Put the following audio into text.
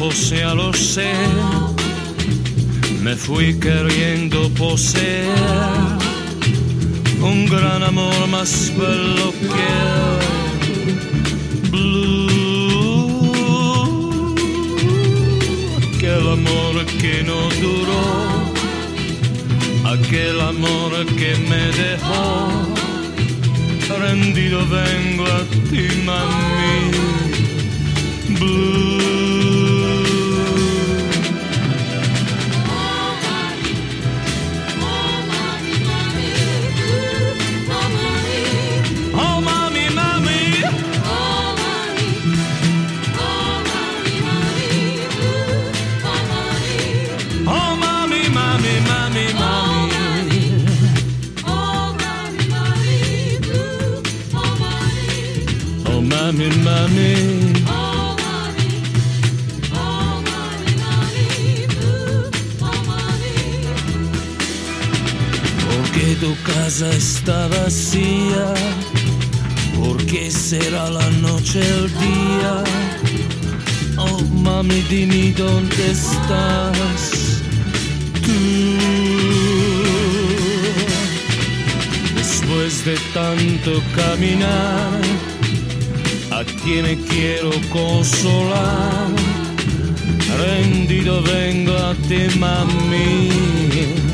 ojos ya lo sé, me fui queriendo poseer un gran amor más bello que el blue, aquel amor que no duró, aquel amor que me dejó. Rendido vengo a ti, mami, blue. Oh, mami, mami. Oh, mami, mami, mami, mami. Mami, mami, oh mami, oh mami, mami, oh mami. porque tu casa está vacía, porque será la noche el día. Oh mami, dime dónde estás tú. Después de tanto caminar, ¿a quién quiero consolar? Rendido vengo a ti, mami.